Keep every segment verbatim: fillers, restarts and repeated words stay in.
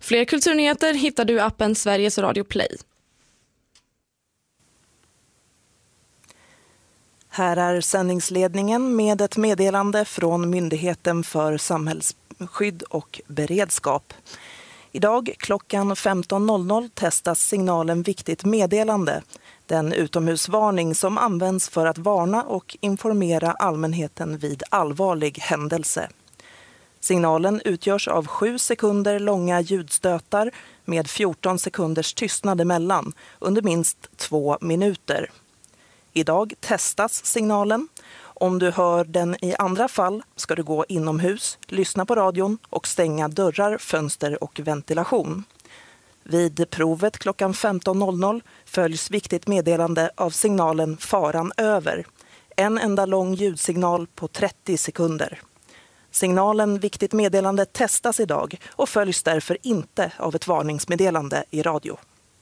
Fler kulturnyheter hittar du i appen Sveriges Radio Play. Här är sändningsledningen med ett meddelande från Myndigheten för samhällsskydd och beredskap. Idag klockan femton noll noll testas signalen Viktigt meddelande. Den utomhusvarning som används för att varna och informera allmänheten vid allvarlig händelse. Signalen utgörs av sju sekunder långa ljudstötar med fjorton sekunders tystnad emellan under minst två minuter. Idag testas signalen. Om du hör den i andra fall ska du gå inomhus, lyssna på radion och stänga dörrar, fönster och ventilation. Vid provet klockan femton noll noll följs Viktigt meddelande av signalen Faran över. En enda lång ljudsignal på trettio sekunder. Signalen Viktigt meddelande testas idag och följs därför inte av ett varningsmeddelande i radio.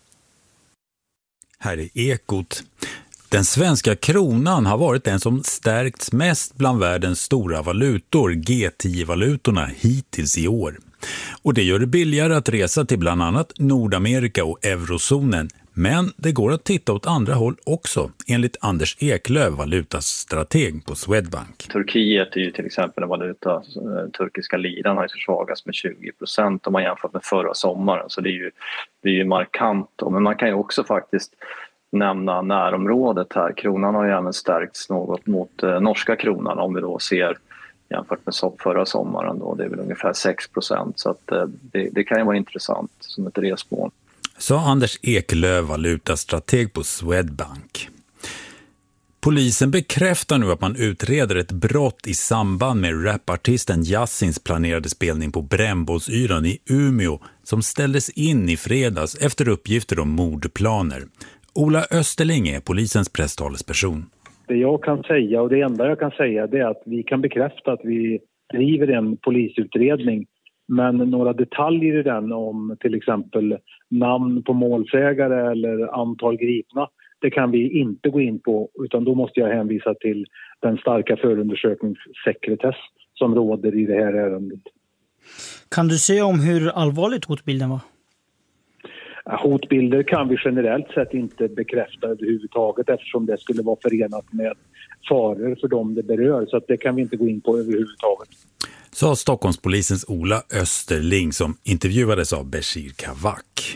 Här är Ekot. Den svenska kronan har varit den som stärkts mest bland världens stora valutor, G tio-valutorna, hittills i år. Och det gör det billigare att resa till bland annat Nordamerika och eurozonen. Men det går att titta åt andra håll också, enligt Anders Eklöf, valutastrateg på Swedbank. Turkiet är ju till exempel en valuta, turkiska liran har ju försvagats med tjugo procent om man jämför med förra sommaren. Så det är ju, det är ju markant. Men man kan ju också faktiskt nämna närområdet här. Kronan har ju även stärkts något mot eh, norska kronan om vi då ser jämfört med förra sommaren. Då. Det är väl ungefär sex procent så att, eh, det, det kan ju vara intressant som ett resmål. Sa Anders Eklöf, valutastrateg på Swedbank. Polisen bekräftar nu att man utreder ett brott i samband med rapartisten Yassins planerade spelning på Brännbollsyran i Umeå som ställdes in i fredags efter uppgifter om mordplaner. Ola Österling är polisens presstalesperson. Det jag kan säga och det enda jag kan säga det är att vi kan bekräfta att vi driver en polisutredning. Men några detaljer i den om till exempel namn på målsägare eller antal gripna, det kan vi inte gå in på utan då måste jag hänvisa till den starka förundersökningssekretess som råder i det här ärendet. Kan du säga om hur allvarligt hotbilden var? Hotbilder kan vi generellt sett inte bekräfta överhuvudtaget eftersom det skulle vara förenat med faror för dem det berör. Så att det kan vi inte gå in på överhuvudtaget. Sa Stockholmspolisens Ola Österling som intervjuades av Bashir Kavak.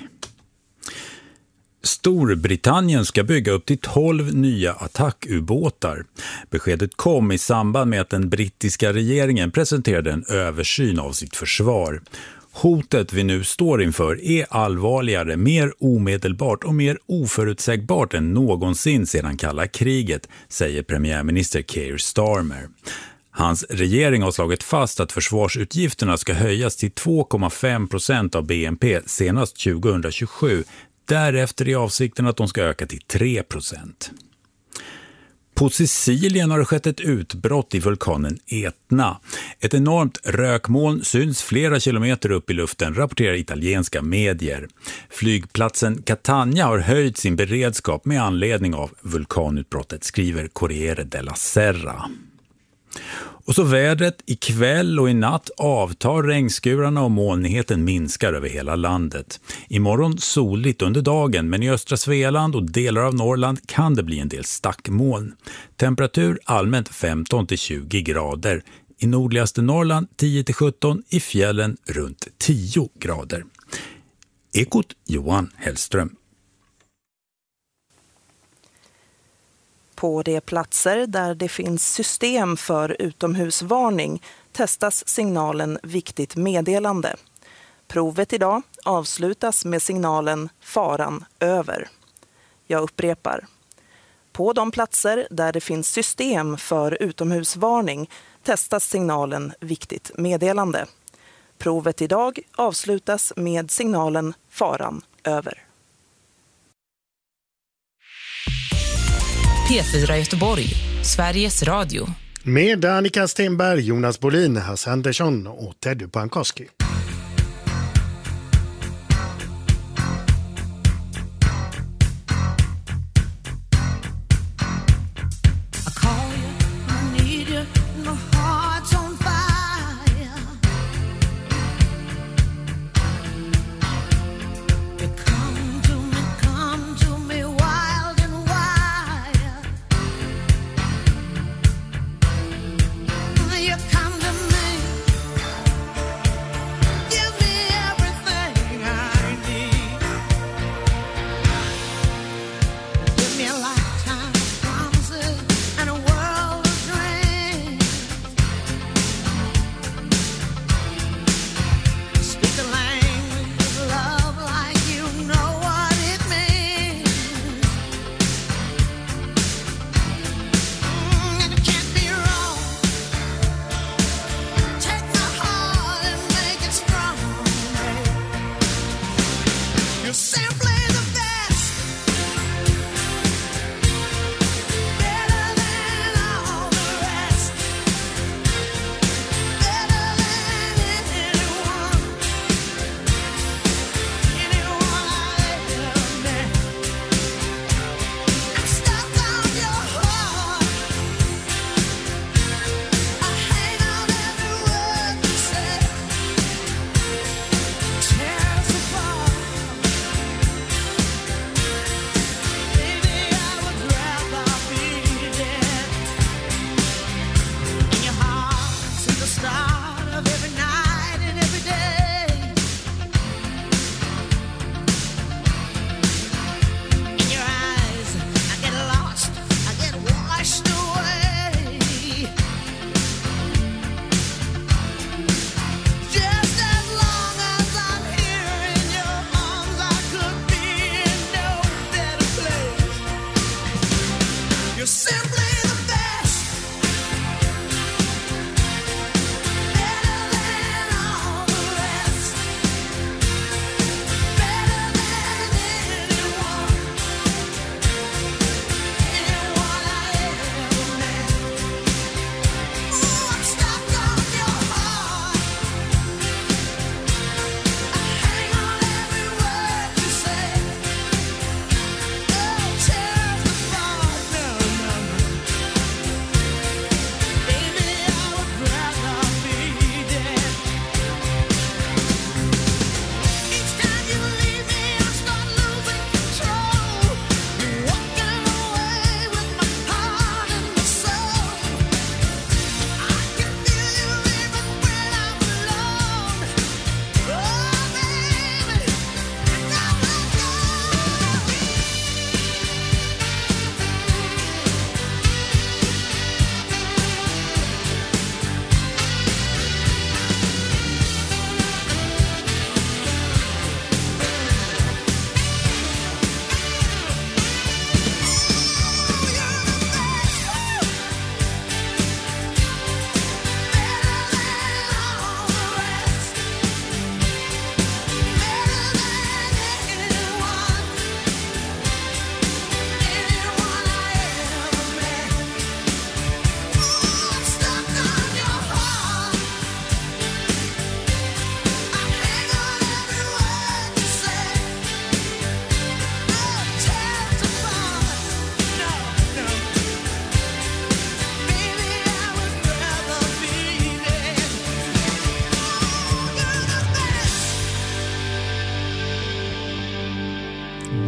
Storbritannien ska bygga upp till tolv nya attackubåtar. Beskedet kom i samband med att den brittiska regeringen presenterade en översyn av sitt försvar. Hotet vi nu står inför är allvarligare, mer omedelbart och mer oförutsägbart än någonsin sedan kalla kriget, säger premiärminister Keir Starmer. Hans regering har slagit fast att försvarsutgifterna ska höjas till två komma fem procent av B N P senast tjugohundratjugosju. Därefter är avsikten att de ska öka till tre procent. På Sicilien har det skett ett utbrott i vulkanen Etna. Ett enormt rökmoln syns flera kilometer upp i luften, rapporterar italienska medier. Flygplatsen Catania har höjt sin beredskap med anledning av vulkanutbrottet, skriver Corriere della Sera. Och så vädret, i kväll och i natt avtar regnskurarna och molnigheten minskar över hela landet. Imorgon soligt under dagen, men i östra Svealand och delar av Norrland kan det bli en del stackmoln. Temperatur allmänt femton till tjugo grader. I nordligaste Norrland tio till sjutton, i fjällen runt tio grader. Ekot Johan Hellström. På de platser där det finns system för utomhusvarning testas signalen Viktigt meddelande. Provet idag avslutas med signalen Faran över. Jag upprepar. På de platser där det finns system för utomhusvarning testas signalen Viktigt meddelande. Provet idag avslutas med signalen Faran över. P fyra Göteborg, Sveriges Radio. Med Annika Stenberg, Jonas Bolin, Hasse Andersson och Teddy Pankowski.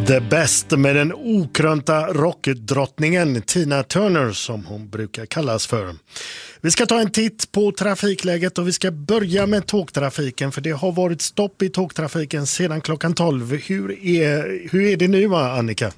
The Best med den okrönta rockdrottningen Tina Turner som hon brukar kallas för. Vi ska ta en titt på trafikläget och vi ska börja med tågtrafiken för det har varit stopp i tågtrafiken sedan klockan tolv. Hur är, hur är det nu, va, Annika?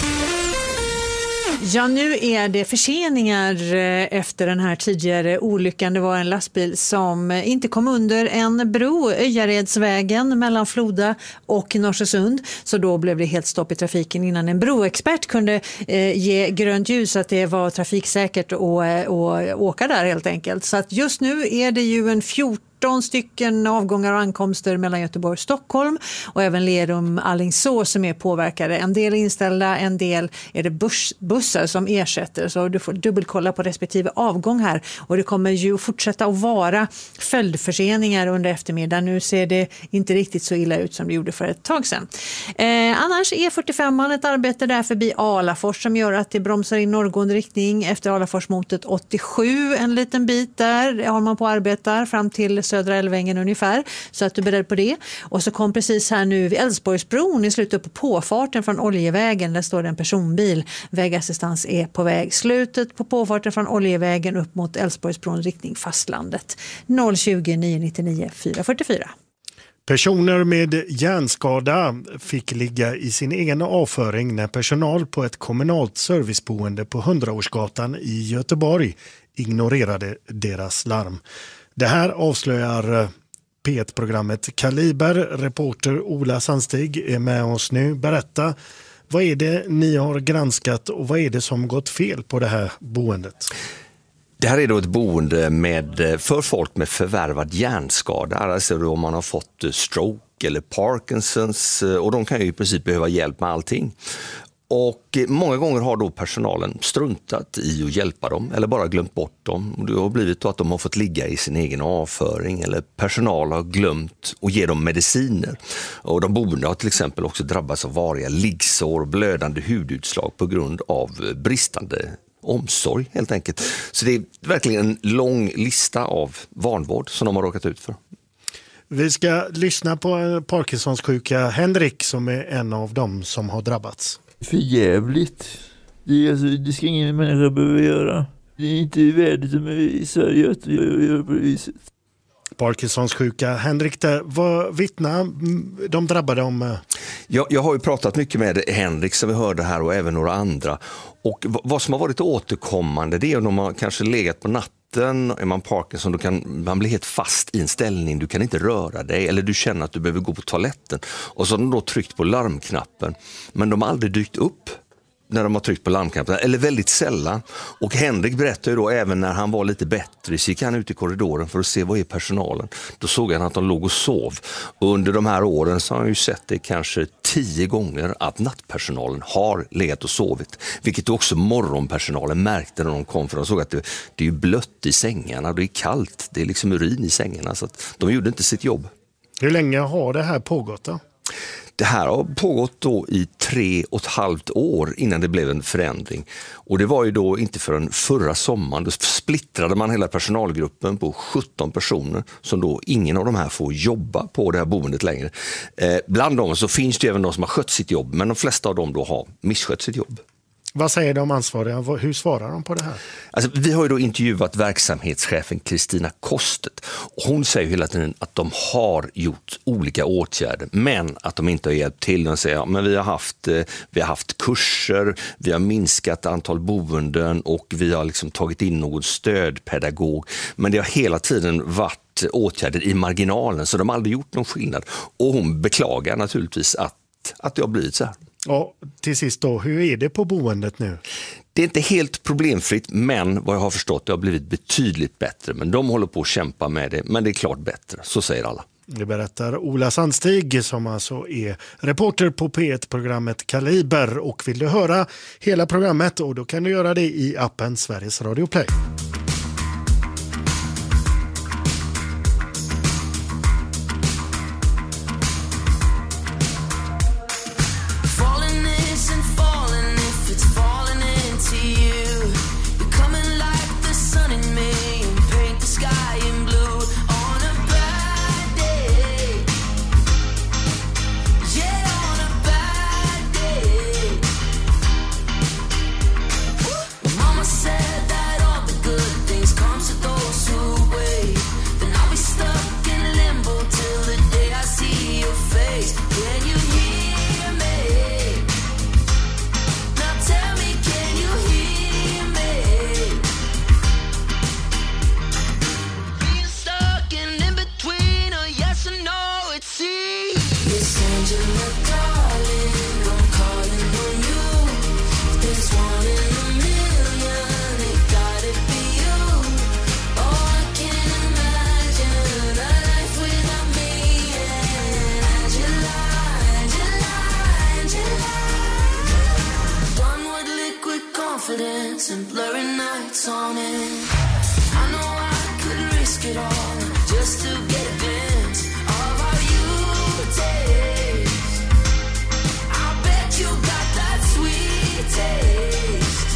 Ja, nu är det förseningar efter den här tidigare olyckan. Det var en lastbil som inte kom under en bro, Öjaredsvägen mellan Floda och Norsesund. Så då blev det helt stopp i trafiken innan en broexpert kunde eh, ge grönt ljus att det var trafiksäkert att och åka där helt enkelt. Så att just nu är det ju en fjorton stycken avgångar och ankomster mellan Göteborg och Stockholm och även Lerum Alingsås som är påverkade. En del är inställda, en del är det bus- bussar som ersätter, så du får dubbelkolla på respektive avgång här och det kommer ju fortsätta att vara följdförseningar under eftermiddagen. Nu ser det inte riktigt så illa ut som det gjorde för ett tag sedan. Eh, annars är fyrtiofem ett arbete där förbi Alafors som gör att det bromsar in norrgående riktning efter Alaforsmotet åttiosju, en liten bit där har man på arbetar fram till Södra Älvängen ungefär, så att du är beredd på det. Och så kom precis här nu vid Älvsborgsbron i slutet på påfarten från Oljevägen, där står det en personbil. Vägassistans är på väg. Slutet på påfarten från Oljevägen upp mot Älvsborgsbron riktning fastlandet. noll tjugo nio nittionio fyra fyrtiofyra. Personer med hjärnskada fick ligga i sin egen avföring när personal på ett kommunalt serviceboende på Hundraårsgatan i Göteborg ignorerade deras larm. Det här avslöjar P ett-programmet Kaliber. Reporter Ola Sandstig är med oss nu. Berätta, vad är det ni har granskat och vad är det som gått fel på det här boendet? Det här är då ett boende med, för folk med förvärvad hjärnskada, alltså då om man har fått stroke eller Parkinsons, och de kan ju i princip behöva hjälp med allting. Och många gånger har då personalen struntat i att hjälpa dem eller bara glömt bort dem. Och det har blivit då att de har fått ligga i sin egen avföring eller personal har glömt att ge dem mediciner. Och de boende har till exempel också drabbats av variga liggsår och blödande hudutslag på grund av bristande omsorg helt enkelt. Så det är verkligen en lång lista av vanvård som de har råkat ut för. Vi ska lyssna på Parkinsons sjuka Henrik som är en av dem som har drabbats. För jävligt. Det, är alltså, det ska ingen människa behöva göra. Det är inte i världen som är i Sverige att göra på det viset. Parkinsons sjuka Henrik, där, vad vittnar de drabbade om? Jag, jag har ju pratat mycket med Henrik som vi hörde här och även några andra. Och v- vad som har varit återkommande det är att de har kanske legat på natten. Är man Parkinson, då kan man bli helt fast i en ställning, du kan inte röra dig eller du känner att du behöver gå på toaletten och så har de då tryckt på larmknappen men de har aldrig dykt upp när de har tryckt på larmknappen, eller väldigt sällan. Och Henrik berättade ju då även när han var lite bättre så gick han ut i korridoren för att se vad är personalen. Då såg han att de låg och sov. Och under de här åren så har han ju sett det kanske tio gånger att nattpersonalen har legat och sovit. Vilket också morgonpersonalen märkte när de kom, för de såg att det, det är ju blött i sängarna, det är kallt, det är liksom urin i sängarna, så att de gjorde inte sitt jobb. Hur länge har det här pågått då? Det här har pågått då i tre och ett halvt år innan det blev en förändring. Och det var ju då inte förrän förra sommaren, då splittrade man hela personalgruppen på sjutton personer som då ingen av de här får jobba på det här boendet längre. Eh, bland dem så finns det även de som har skött sitt jobb, men de flesta av dem då har misskött sitt jobb. Vad säger de ansvariga? Hur svarar de på det här? Alltså, vi har ju då intervjuat verksamhetschefen Kristina Kostet. Hon säger hela tiden att de har gjort olika åtgärder men att de inte har hjälpt till. De säger att ja, vi, har haft, vi har haft kurser, vi har minskat antal boenden och vi har liksom tagit in någon stödpedagog. Men det har hela tiden varit åtgärder i marginalen så de har aldrig gjort någon skillnad. Och hon beklagar naturligtvis att, att det har blivit så här. Ja, till sist då, hur är det på boendet nu? Det är inte helt problemfritt, men vad jag har förstått det har blivit betydligt bättre. Men de håller på att kämpa med det, men det är klart bättre, så säger alla. Det berättar Ola Sandstig som alltså är reporter på P ett-programmet Kaliber. Och vill du höra hela programmet, och då kan du göra det i appen Sveriges Radio Play. And blurry nights on it. I know I could risk it all just to get a glimpse of how you taste. I bet you got that sweet taste.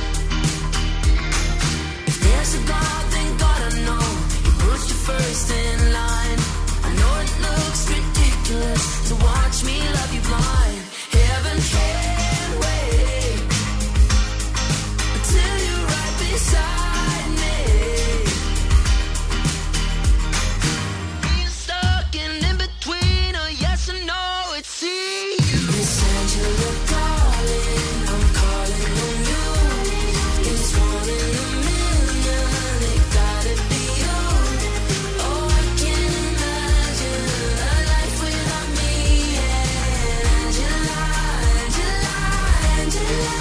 If there's a God, then God I know He puts you first in line. I know it looks ridiculous to watch me love you blind. Heaven can't wait till you're right beside me. Being stuck and in between a yes and no, it's see you. Miss Angela, darling, I'm calling on you. It's one in a million, it gotta be you. Oh, I can't imagine a life without me. Angela, Angela, Angela.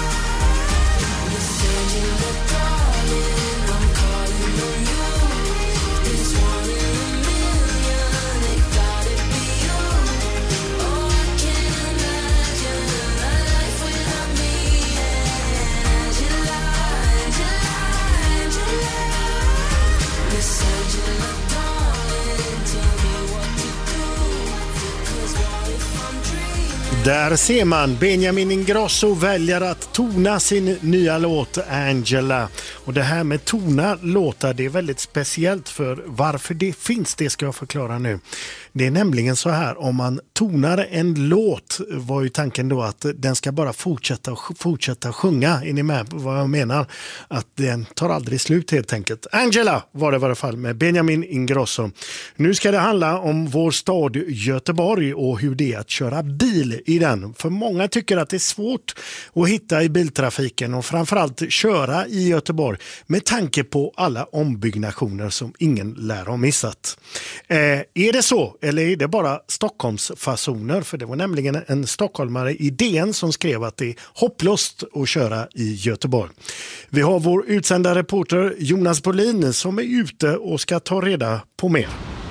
Där ser man Benjamin Ingrosso väljer att tona sin nya låt Angela. Och det här med tona låtar, det är väldigt speciellt, för varför det finns, det ska jag förklara nu. Det är nämligen så här, om man tonar en låt, var ju tanken då att den ska bara fortsätta och fortsätta sjunga. Är ni med på vad jag menar? Att den tar aldrig slut helt enkelt. Angela var det i alla fall med Benjamin Ingrosso. Nu ska det handla om vår stad Göteborg och hur det är att köra bil i den. För många tycker att det är svårt att hitta i biltrafiken och framförallt köra i Göteborg med tanke på alla ombyggnationer som ingen lär ha missat. Eh, är det så? Eller är det bara Stockholmsfasoner? För det var nämligen en stockholmare i D N som skrev att det är hopplöst att köra i Göteborg. Vi har vår utsända reporter Jonas Bolin som är ute och ska ta reda på mer.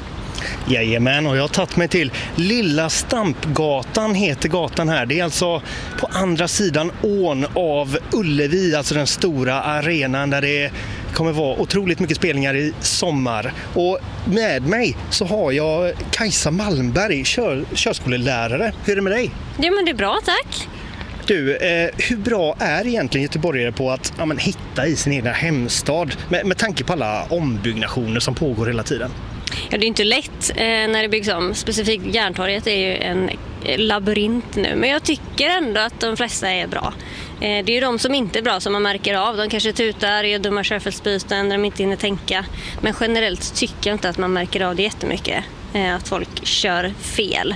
Jajamän, och jag har tagit mig till Lilla Stampgatan heter gatan här. Det är alltså på andra sidan ån av Ullevi, alltså den stora arenan där det kommer vara otroligt mycket spelningar i sommar. Och med mig så har jag Kajsa Malmberg, kör, körskolelärare. Hur är det med dig? Jo, men det är bra, tack. Du, eh, hur bra är egentligen göteborgare på att ja, men, hitta i sin egen hemstad med, med tanke på alla ombyggnationer som pågår hela tiden? Ja, det är inte lätt eh, när det byggs om. Specifikt Järntorget är ju en labyrint nu. Men jag tycker ändå att de flesta är bra. Eh, det är ju de som inte är bra som man märker av. De kanske tutar, gör dumma körfältsbyten när de inte hinner tänka. Men generellt tycker jag inte att man märker av det jättemycket. Eh, att folk kör fel.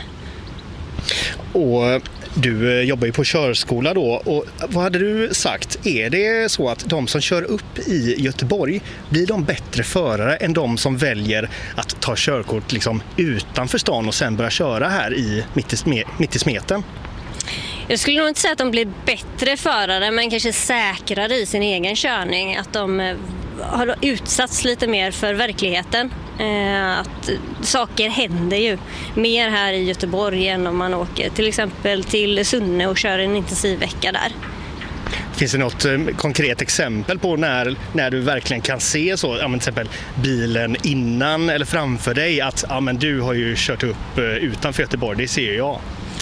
Och du jobbar ju på körskola då, och vad hade du sagt? Är det så att de som kör upp i Göteborg, blir de bättre förare än de som väljer att ta körkort liksom utanför stan och sen börja köra här i mitt i, sme, mitt i smeten? Jag skulle nog inte säga att de blir bättre förare, men kanske säkrare i sin egen körning. Att de har utsatts lite mer för verkligheten. Att saker händer ju mer här i Göteborg än om man åker till exempel till Sunne och kör en intensiv vecka där. Finns det något konkret exempel på när, när du verkligen kan se så, ja, men till exempel bilen innan eller framför dig, att ja, men du har ju kört upp utanför Göteborg, det ser jag.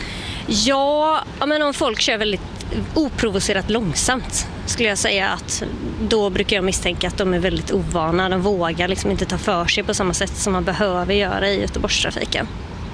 Ja, men om folk kör väldigt oprovocerat långsamt skulle jag säga, att då brukar jag misstänka att de är väldigt ovana. De vågar liksom inte ta för sig på samma sätt som man behöver göra i Göteborgstrafiken.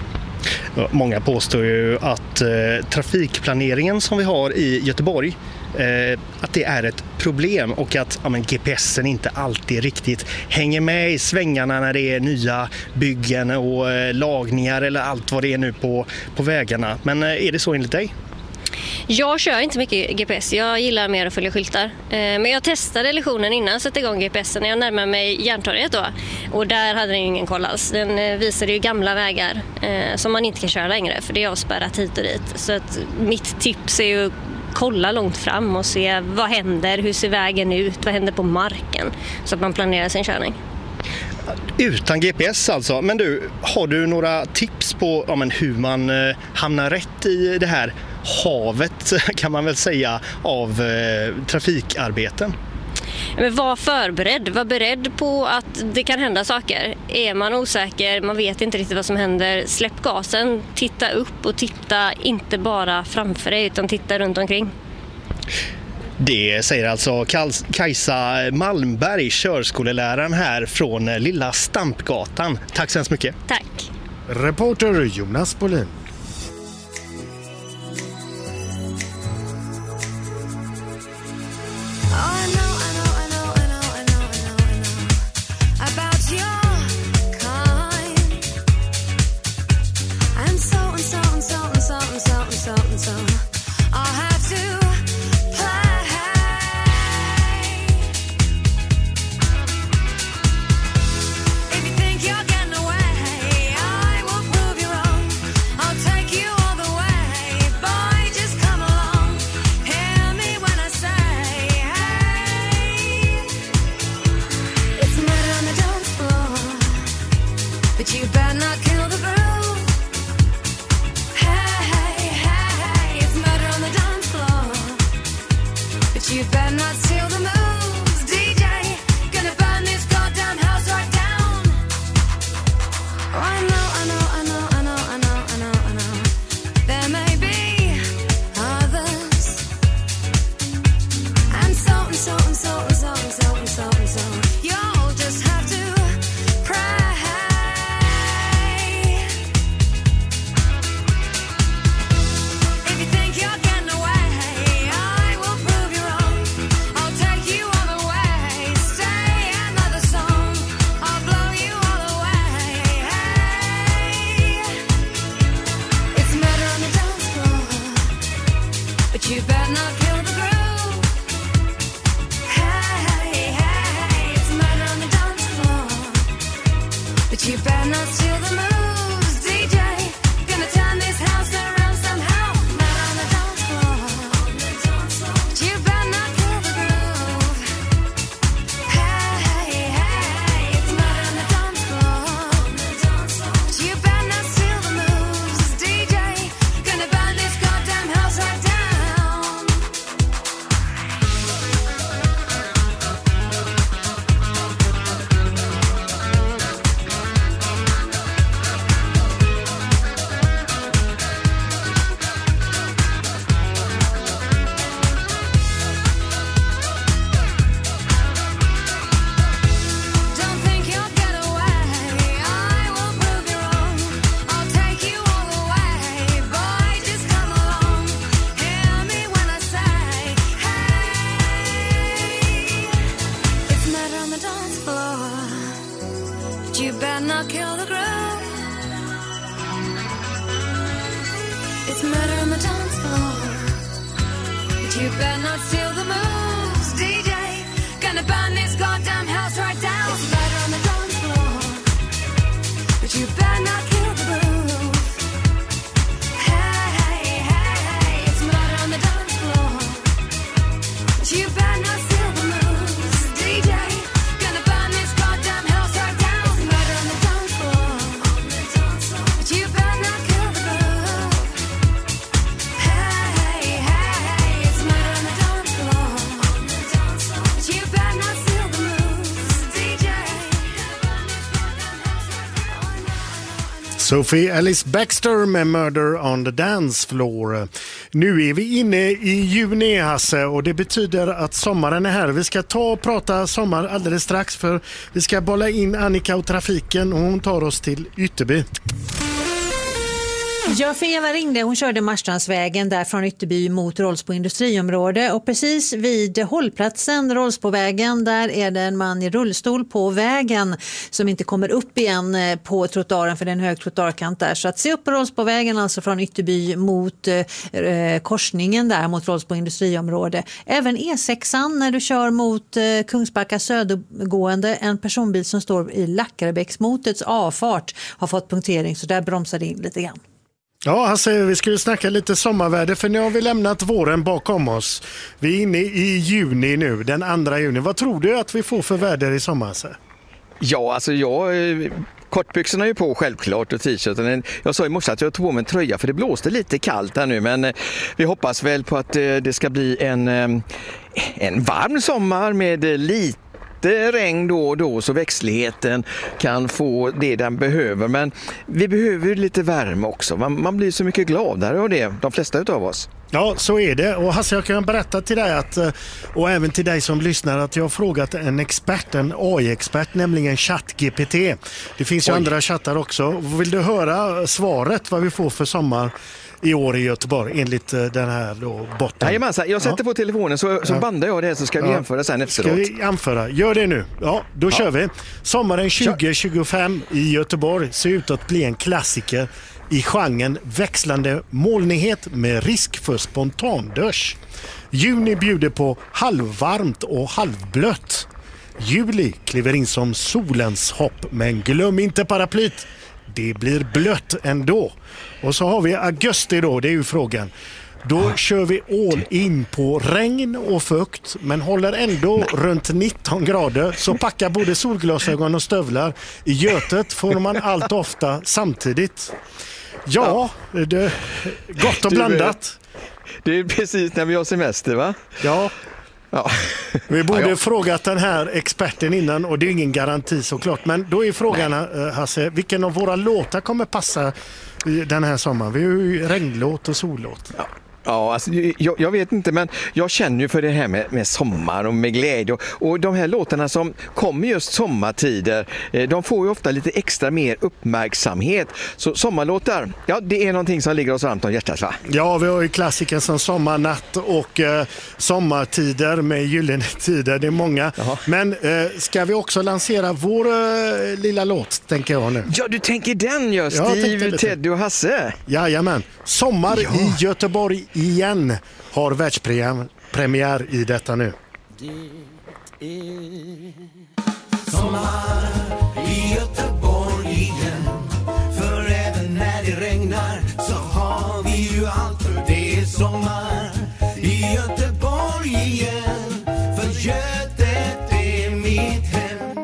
Många påstår ju att eh, trafikplaneringen som vi har i Göteborg, eh, att det är ett problem och att ja, men G P S'en inte alltid riktigt hänger med i svängarna när det är nya byggen och eh, lagningar eller allt vad det är nu på, på vägarna. Men eh, är det så enligt dig? Jag kör inte mycket G P S, jag gillar mer att följa skyltar. Eh, men jag testade lektionen innan jag satte igång G P S när jag närmade mig Järntorget då. Och där hade den ingen koll alls. Den eh, visade ju gamla vägar eh, som man inte kan köra längre för det är avspärrat hit och dit. Så att mitt tips är ju kolla långt fram och se vad händer, hur ser vägen ut, vad händer på marken så att man planerar sin körning. Utan G P S alltså. Men du, har du några tips på ja, men hur man eh, hamnar rätt i det här havet kan man väl säga av eh, trafikarbeten? Men var förberedd, var beredd på att det kan hända saker. Är man osäker, man vet inte riktigt vad som händer, släpp gasen, titta upp och titta inte bara framför dig utan titta runt omkring. Det säger alltså Kajsa Malmberg, körskoleläraren här från Lilla Stampgatan. Tack så hemskt mycket. Tack. Reporter Jonas Bolin. Sophie Alice Baxter med Murder on the Dance Floor. Nu är vi inne i juni, Hasse, och det betyder att sommaren är här. Vi ska ta och prata sommar alldeles strax för vi ska bolla in Annika och trafiken och hon tar oss till Ytterby. Ja, för Eva ringde. Hon körde Marstrandsvägen där från Ytterby mot Rollsbo industriområde. Och precis vid hållplatsen Rollsbovägen, där är det en man i rullstol på vägen som inte kommer upp igen på trottoaren, för det är en hög trottoarkant där. Så att se upp på Rollsbovägen, alltså från Ytterby mot eh, korsningen där mot Rollsbo industriområde. Även E sexan när du kör mot eh, Kungsbacka södergående. En personbil som står i Lackarebäcksmotets avfart har fått punktering, så där bromsar det in lite grann. Ja, Hasse, vi skulle snacka lite sommarväder, för nu har vi lämnat våren bakom oss. Vi är inne i juni nu, den andra juni. Vad tror du att vi får för väder i sommar, Hasse? Ja, alltså jag... Kortbyxorna är ju på självklart och t-shirten. Jag sa i morse att jag tog på mig en tröja för det blåste lite kallt här nu, men vi hoppas väl på att det ska bli en, en varm sommar med lite regn då och då, så växtligheten kan få det den behöver. Men vi behöver lite värme också. Man, man blir så mycket gladare av det, de flesta utav oss. Ja, så är det. Och Hasse, jag kan berätta till dig att, och även till dig som lyssnar, att jag har frågat en expert, en A I-expert, nämligen ChatGPT. Det finns ju Oj. andra chattar också. Vill du höra svaret vad vi får för sommar i år i Göteborg enligt den här då botten? Jajamensan, jag sätter ja. på telefonen så, så ja. bandar jag det, så ska vi ja. jämföra sen efteråt. Ska vi jämföra? Gör det nu. Ja, då ja. kör vi. Sommaren tjugo tjugofem i Göteborg ser ut att bli en klassiker i genren växlande molnighet med risk för spontandörs. Juni bjuder på halvvarmt och halvblött. Juli kliver in som solens hopp, men glöm inte paraplyt. Det blir blött ändå. Och så har vi augusti då, det är ju frågan. Då kör vi all in på regn och fukt, men håller ändå Nej. runt nitton grader. Så packa både solglasögon och stövlar. I Götet får man allt ofta samtidigt. Ja, det är gott och blandat. Det är precis när vi har semester, va? Ja. Ja. Vi borde ja, ja. frågat den här experten innan, och det är ingen garanti såklart. Men då är frågan, Nej. Hasse, vilken av våra låtar kommer passa den här sommaren? Vi har ju regnlåt och sollåt. Ja. Ja, alltså, jag, jag vet inte, men jag känner ju för det här med, med sommar och med glädje. Och, och de här låtarna som kommer just sommartider, eh, de får ju ofta lite extra mer uppmärksamhet. Så sommarlåtar, ja, det är någonting som ligger oss varmt om hjärtat, va? Ja, vi har ju klassiker som Sommarnatt och eh, Sommartider med Gyllene tider. Det är många. Jaha. Men eh, ska vi också lansera vår eh, lilla låt, tänker jag nu. Ja, du tänker den, just Steve, Teddy och Hasse. Jajamän. Sommar ja. i Göteborg igen har världspremiär i detta nu. Det är sommar i Göteborg igen. För även när det regnar så har vi ju allt, för det är sommar i Göteborg igen. För Götet är mitt hem.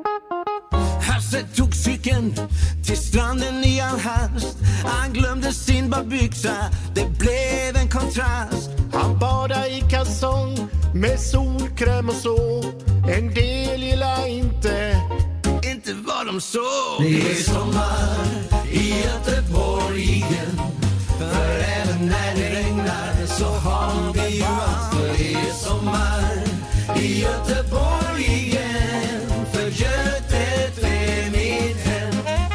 Hasse tog cykeln till stranden i all hast. Han glömde sin badbyxa, det blev en kontrast. Han badade i kalsong med solkräm och så. En del gillar inte, inte vad de så. Det är sommar i Göteborg igen. För även när det regnar så har vi ju allt. För det är sommar i Göteborg igen. För Götet är mitt hem.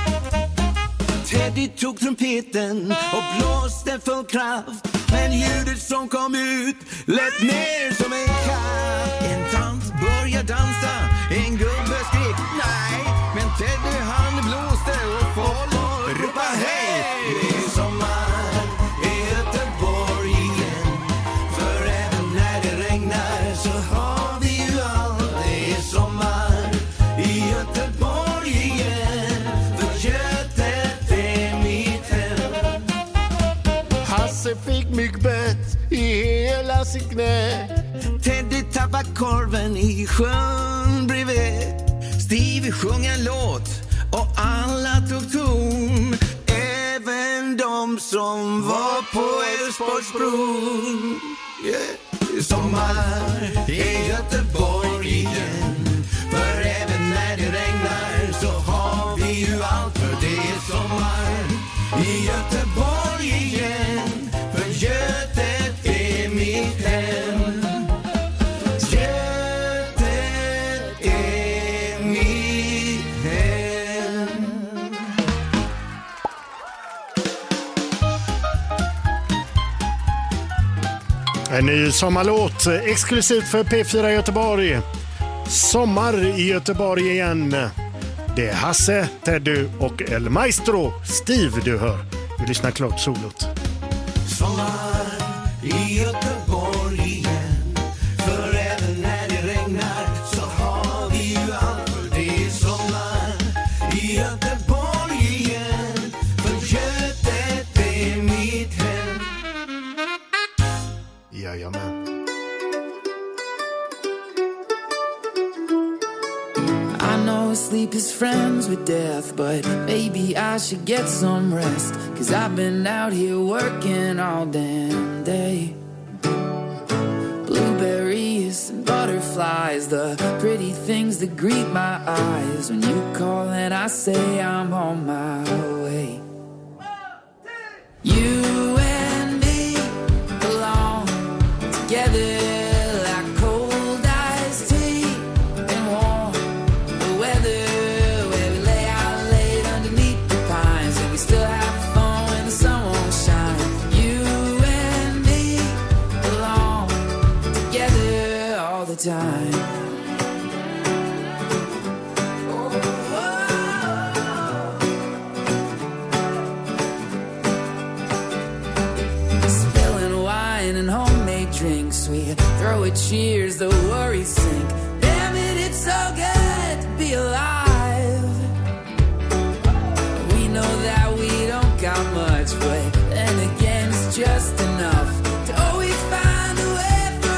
Teddy tog trumpeten och blåste full kraft. Men ljudet som kom ut lät ner som en katt. En tant började dansa, en gubbe skrek nej. Men Teddy han blåste och folk ropa hej. Det är sommar i Göteborg igen. För även när det regnar så har vi ju allt. Det är sommar i Göteborg igen. För Götet är mitt hem. Hasse fick myggbett i hela sitt knä. Teddy tappade korven i sjön bredvid. Steve sjöng en låt och alla tog ton. Även de som var på Älvsborgsbron. Yeah. Sommar i Göteborg igen. För även när det regnar så har vi ju allt. För det är sommar i Göteborg igen. För Götet är mitt hem. Götet är mitt hem. En ny sommarlåt exklusivt för P fyra Göteborg. Sommar i Göteborg igen. Det är Hasse, Teddy och El Maestro Steve du hör. Vi lyssnar klart solot. Sommar i Göteborg igen. För även när det regnar så har vi ju allt för det. Sommar i Göteborg igen. För Götet är mitt hem. Jajamän. I know sleep is friends with death, but maybe I should get some rest. Cause I've been out here working all damn day. Blueberries and butterflies, the pretty things that greet my eyes. When you call and I say I'm on my way. You and me belong together. Time. Spilling wine and homemade drinks, we throw a cheers, the worries sink. Damn it, it's so good to be alive. We know that we don't got much, but then again it's just enough to always find a way.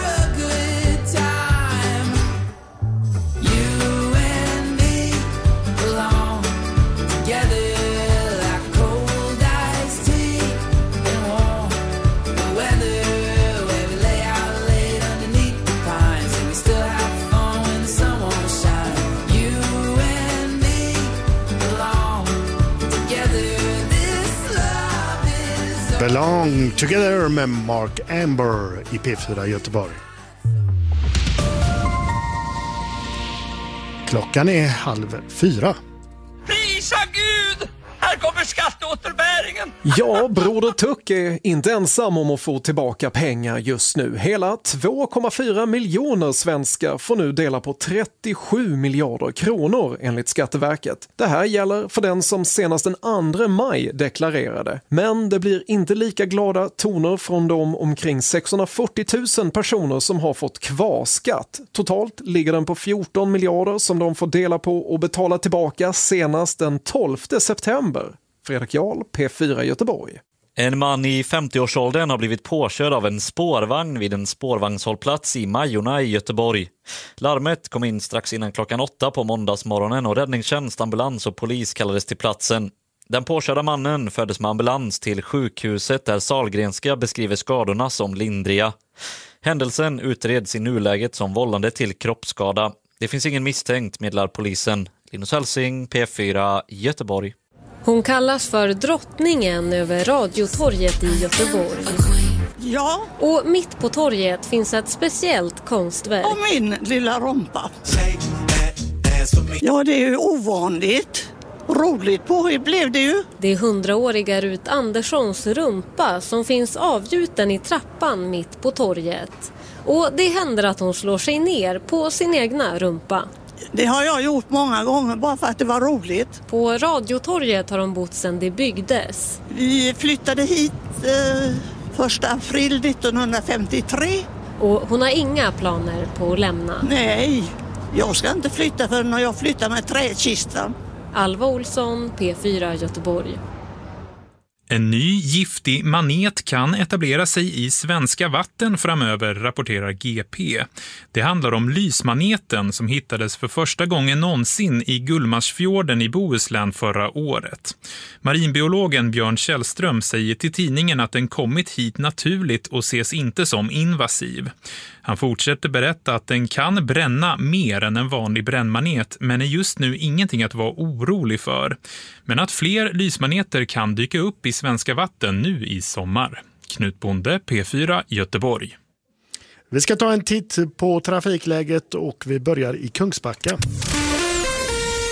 Belong Together med Mark Amber i P fyra Göteborg. Klockan är halv fyra. Prisa Gud! Här kommer skatteåterbäringen! Ja, Broder Tuck är inte ensam om att få tillbaka pengar just nu. Hela två komma fyra miljoner svenskar får nu dela på trettiosju miljarder kronor enligt Skatteverket. Det här gäller för den som senast den andra maj deklarerade. Men det blir inte lika glada toner från de omkring sexhundrafyrtio tusen personer som har fått kvarskatt. Totalt ligger den på fjorton miljarder som de får dela på och betala tillbaka senast den tolfte september. Fredrik Jarl, P fyra Göteborg. En man i femtioårsåldern har blivit påkörd av en spårvagn vid en spårvagnshållplats i Majorna i Göteborg. Larmet kom in strax innan klockan åtta på måndagsmorgonen och räddningstjänst, ambulans och polis kallades till platsen. Den påkörda mannen fördes med ambulans till sjukhuset där Sahlgrenska beskriver skadorna som lindriga. Händelsen utreds i nuläget som vållande till kroppsskada. Det finns ingen misstänkt, meddelar polisen. Linus Hälsing, P fyra Göteborg. Hon kallas för drottningen över Radiotorget i Göteborg. Ja. Och mitt på torget finns ett speciellt konstverk. Och min lilla rompa. Ja, det är ju ovanligt. Roligt på, hur blev det ju? Det är hundraåriga Rut Anderssons rumpa som finns avgjuten i trappan mitt på torget. Och det händer att hon slår sig ner på sin egna rumpa. Det har jag gjort många gånger bara för att det var roligt. På Radiotorget har de bott sedan det byggdes. Vi flyttade hit eh, första april nittonhundrafemtiotre. Och hon har inga planer på att lämna. Nej, jag ska inte flytta förrän när jag flyttar med träkistan. Alva Olsson, P fyra Göteborg. En ny giftig manet kan etablera sig i svenska vatten framöver, rapporterar G P. Det handlar om lysmaneten som hittades för första gången någonsin i Gullmarsfjorden i Bohuslän förra året. Marinbiologen Björn Källström säger till tidningen att den kommit hit naturligt och ses inte som invasiv. Han fortsätter berätta att den kan bränna mer än en vanlig brännmanet, men är just nu ingenting att vara orolig för. Men att fler lysmaneter kan dyka upp i svenska vatten nu i sommar. Knut Bonde, P fyra Göteborg. Vi ska ta en titt på trafikläget och vi börjar i Kungsbacka.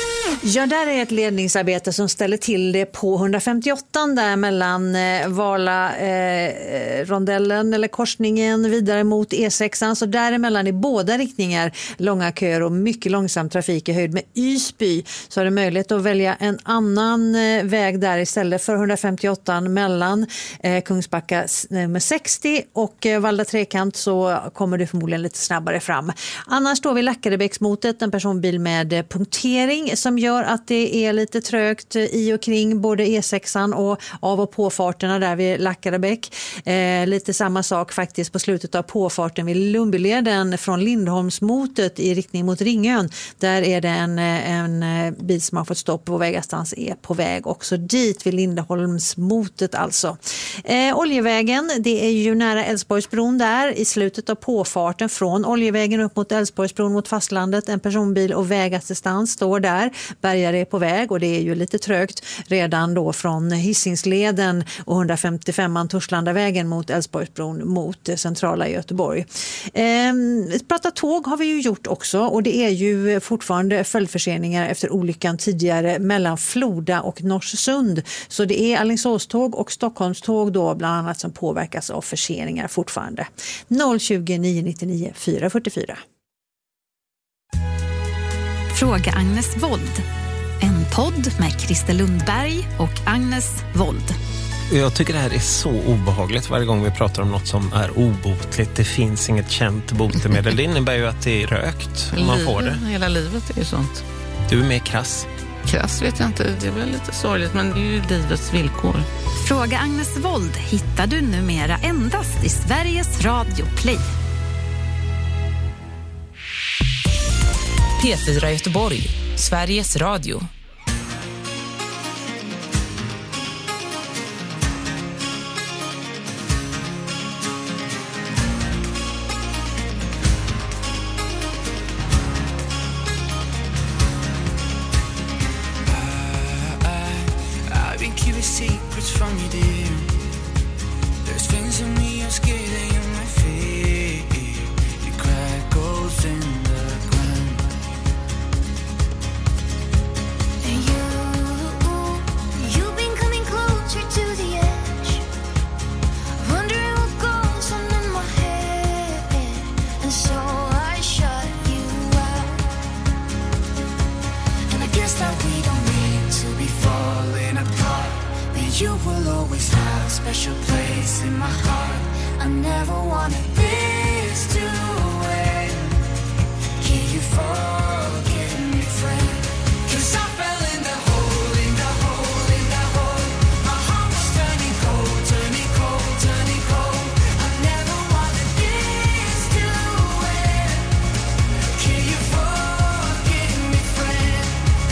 Ja, där är ett ledningsarbete som ställer till det på hundrafemtioåtta där mellan eh, Vala eh, rondellen eller korsningen vidare mot E sexan. Så däremellan i båda riktningar långa köer och mycket långsam trafik i höjd med Ysby. Så är det möjligt att välja en annan eh, väg där istället för hundrafemtioåtta mellan eh, Kungsbacka nummer sextio och eh, Valda Trekant, så kommer du förmodligen lite snabbare fram. Annars står vi Lackarebäcksmotet, en personbil med eh, punktering som gör att det är lite trögt i och kring både E sexan och av- och påfarterna där vid Lackarebäck. Eh, lite samma sak faktiskt på slutet av påfarten vid Lundbyleden från Lindholmsmotet i riktning mot Ringön. Där är det en, en bil som har fått stopp och vägastans är på väg också dit vid Lindholmsmotet alltså. Eh, Oljevägen, det är ju nära Älvsborgsbron där i slutet av påfarten från Oljevägen upp mot Älvsborgsbron mot fastlandet. En personbil och vägassistans står där. Bergare är på väg och det är ju lite trögt redan då från Hisingsleden och hundrafemtiofem Torslandavägen mot Älvsborgsbron mot centrala Göteborg. Eh, prata tåg har vi ju gjort också och det är ju fortfarande följdförseningar efter olyckan tidigare mellan Floda och Norsesund. Så det är Alingsåståg och Stockholmståg då bland annat som påverkas av förseningar fortfarande. noll tjugo nio nittionio fyra fyrtiofyra. Fråga Agnes Wold. En podd med Christer Lundberg och Agnes Wold. Jag tycker det här är så obehagligt varje gång vi pratar om något som är obotligt. Det finns inget känt botemedel. Det innebär ju att det är rökt om man får det. Hela livet är ju sånt. Du är mer krass. Krass vet jag inte, det är väl lite sorgligt men det är ju livets villkor. Fråga Agnes Wold hittar du numera endast i Sveriges Radio Play. P fyra Göteborg, Sveriges Radio. I've been keeping secrets from you, dear. There's things in me I'm scared that you might fear. Your crack goes in the ground. And you, you've been coming closer to the edge, wondering what goes on in my head. And so I shut you out. And I guess that we don't mean to be falling apart, but you will always have a special place in my heart. I never wanted this to end. Can you forgive me, friend? 'Cause I fell in the hole, in the hole, in the hole. My heart was turning cold, turning cold, turning cold. I never wanted this to end. Can you forgive me, friend?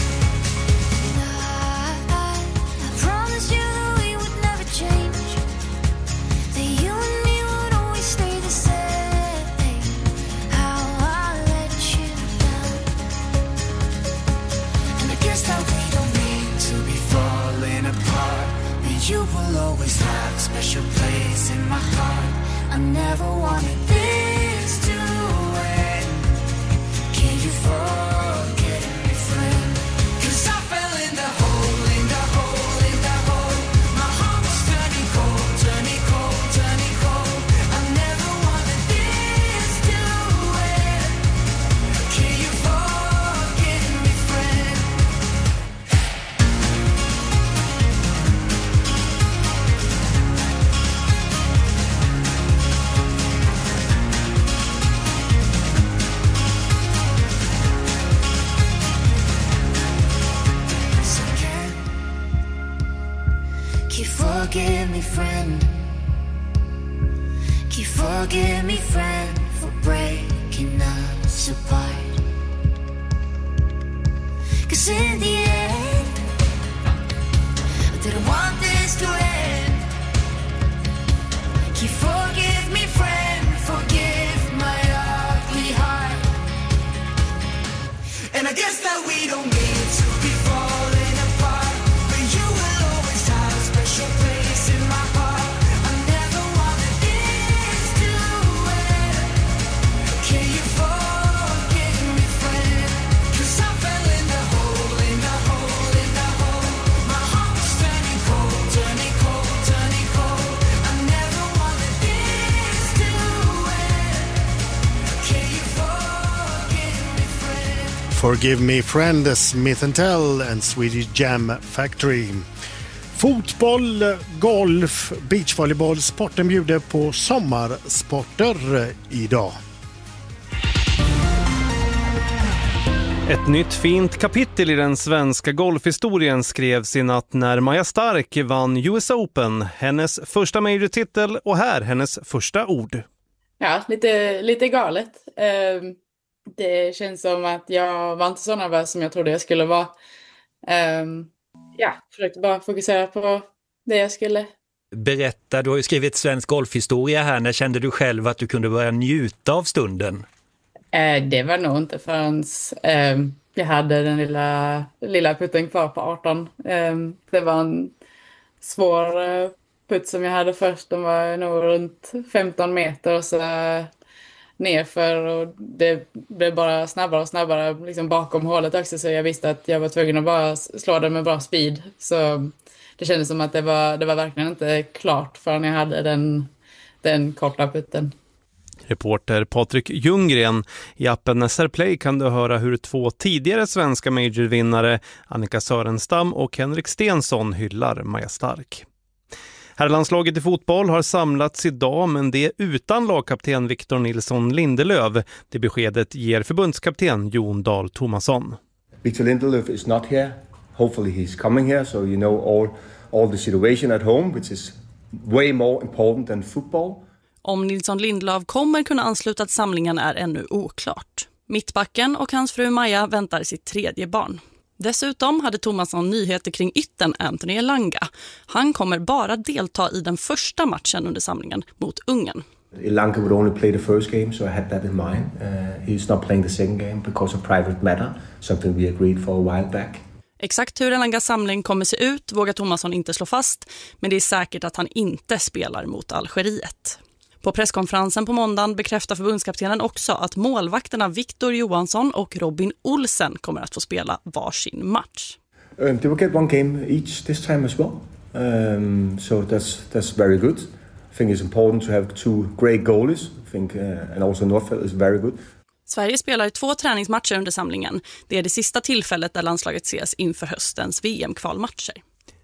I, I promised you that we would never change, that you and me would always stay the same. How I let you down. And I guess that we don't mean to be falling apart, but you will always have a special place in my heart. I never wanted this to end. Can you forgive me, friend? 'Cause I fell in the hole, in the hole, in the hole. My heart was turning cold, turning cold, turning cold. I never wanted this to end. Can you forgive me, friend? So can you forgive me, friend? Can you forgive me, friend, for breaking us apart? 'Cause in the end, I didn't want this to end. Can you forgive me, friend? Forgive my ugly heart. And I guess that we don't need to be falling apart, but you will always have a special place in my heart. I never wanted this to end. Can you forgive me, friend? 'Cause I fell in the hole, in the hole. Forgive Me Friend, Smith and Tell and Swedish Jam Factory. Fotboll, golf, beachvolleyboll, sporten bjuder på sommarsporter idag. Ett nytt fint kapitel i den svenska golfhistorien skrevs i natt när Maja Stark vann U S Open, hennes första major-titel, och här hennes första ord. Ja, lite, lite galet. Um, det känns som att jag var inte så nervös som jag trodde jag skulle vara. Um, ja, försökte bara fokusera på det jag skulle. Berätta, du har ju skrivit svensk golfhistoria här. När kände du själv att du kunde börja njuta av stunden? Uh, det var nog inte förrän um, jag hade den lilla, lilla putten kvar på arton. Um, det var en svår uh, putt som jag hade först. Den var nog runt femton meter och så uh, nerför, och det blev bara snabbare och snabbare liksom bakom hålet också, så jag visste att jag var tvungen att bara slå den med bra speed. Så det kändes som att det var, det var verkligen inte klart förrän jag hade den, den korta putten. Reporter Patrik Ljunggren. I appen S R Play kan du höra hur två tidigare svenska majorvinnare, Annika Sörenstam och Henrik Stensson, hyllar Maja Stark. Herrlandslaget i fotboll har samlats idag, men det är utan lagkapten Victor Nilsson Lindelöf. Det beskedet ger förbundskapten Jon Dahl Tomasson. Victor Lindelöf is not here. Hopefully he's coming here, so you know all all the situation at home, which is way more important than football. Om Nilsson Lindelöf kommer kunna ansluta till samlingen är ännu oklart. Mittbacken och hans fru Maja väntar sitt tredje barn. Dessutom hade Tomasson nyheter kring ytten Anthony Elanga. Han kommer bara delta i den första matchen under samlingen mot Ungern. Elanga would only play the first game, so I had that in mind. Uh, he's not playing the second game because of private matter, something we agreed for a while back. Exakt hur Elangas samling kommer se ut vågar Tomasson inte slå fast, men det är säkert att han inte spelar mot Algeriet. På presskonferensen på måndagen bekräftar förbundskaptenen också att målvakterna Victor Johansson och Robin Olsen kommer att få spela varsin match. Um, they will get one game each this time as well. Um, so that's that's very good. I think it's important to have two great goalies. I think uh, and also Northfield is very good. Sverige spelar två träningsmatcher under samlingen. Det är det sista tillfället där landslaget ses inför höstens V M-kvalmatcher.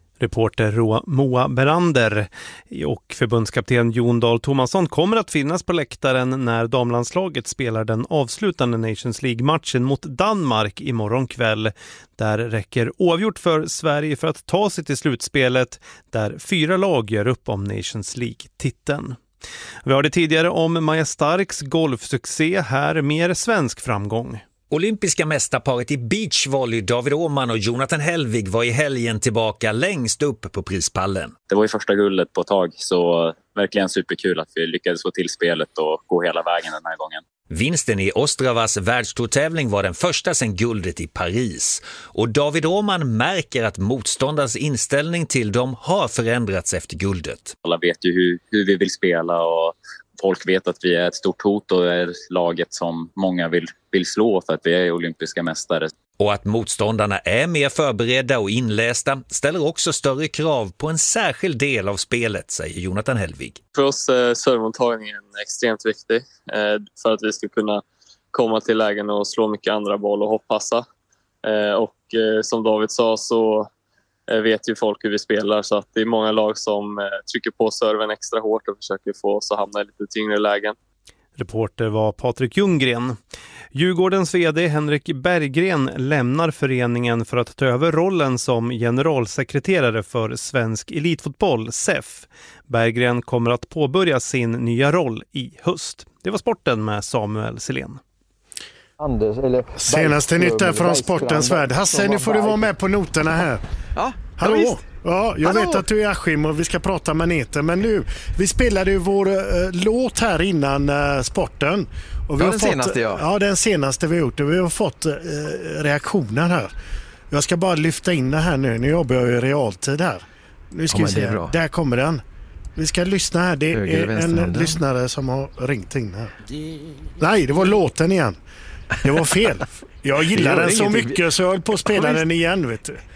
Reporter Moa Berander och förbundskapten Jon Dahl Tomasson kommer att finnas på läktaren när damlandslaget spelar den avslutande Nations League-matchen mot Danmark imorgon kväll. Där räcker oavgjort för Sverige för att ta sig till slutspelet där fyra lag gör upp om Nations League-titeln. Vi hörde tidigare om Maja Starks golfsuccé, här mer svensk framgång. Olympiska mästarparet i beachvolley David Åhman och Jonathan Helvig var i helgen tillbaka längst upp på prispallen. Det var ju första guldet på ett tag, så verkligen superkul att vi lyckades få till spelet och gå hela vägen den här gången. Vinsten i Ostravas världstourtävling var den första sedan guldet i Paris. Och David Åhman märker att motståndarens inställning till dem har förändrats efter guldet. Alla vet ju hur, hur vi vill spela, och folk vet att vi är ett stort hot och är laget som många vill, vill slå för att vi är olympiska mästare. Och att motståndarna är mer förberedda och inlästa ställer också större krav på en särskild del av spelet, säger Jonathan Helvig. För oss är servemottagningen extremt viktig eh, för att vi ska kunna komma till lägen och slå mycket andra boll och hoppassa. Eh, och eh, som David sa så eh, vet ju folk hur vi spelar, så att det är många lag som eh, trycker på serven extra hårt och försöker få oss att hamna i lite tyngre lägen. Reporter var Patrik Ljunggren. Djurgårdens vd Henrik Berggren lämnar föreningen för att ta över rollen som generalsekreterare för svensk elitfotboll, S E F. Berggren kommer att påbörja sin nya roll i höst. Det var sporten med Samuel Silén. Anders, eller senaste nytt där från sportens värld. Hasse, nu får du vara med på noterna här. Ja, hallå. Ja, ja jag hallå. vet att du är Askim och vi ska prata maneter, men nu, vi spelade ju vår uh, låt här innan uh, sporten. Och vi ja, har den fått, senaste, ja. Ja, den senaste vi har gjort, och vi har fått uh, reaktioner här. Jag ska bara lyfta in det här nu, nu jobbar jag i realtid här. Nu ska ja, vi se, där kommer den. Vi ska lyssna här, det Höger, är en lyssnare som har ringt in här. Nej, det var låten igen. Det var fel. Jag gillar den så mycket så jag höll på att spela den igen, vet du.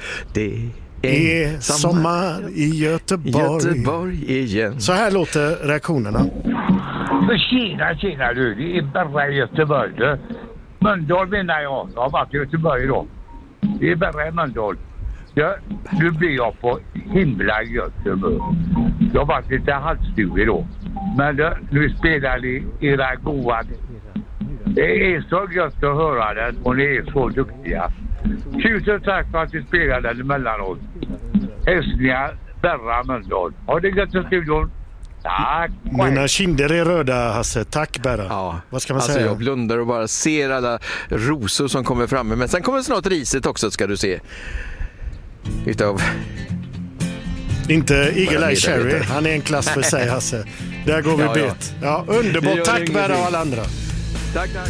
Det är, är sommar i Göteborg. Göteborg igen. Så här låter reaktionerna. Tjena, tjena du. Det är bara Göteborg du. Mölndal menar jag. Jag har varit i Göteborg då. Det är värre än Mölndal. Ja, nu blir jag på himla Göteborg. Jag har varit lite halvstugig då. Men det, nu spelar ni era goa. Det är så gött att höra den och ni är så duktiga. Tusen tack för att ni spelar den emellanåt. Hälsningar, Berra Mölndal. Ha det gött i studion. Tack. Mina kinder är röda, Hasse. Tack, Berra. Ja. Vad ska man alltså, säga? Jag blundar och bara ser alla rosor som kommer fram. Men sen kommer snart riset också, ska du se. Utav... Inte Eagle Eye Cherry. Han är en klass för sig, Hasse. Där går vi ja, bet. Ja, underbart. Tack, Berra och alla andra. Tack, tack.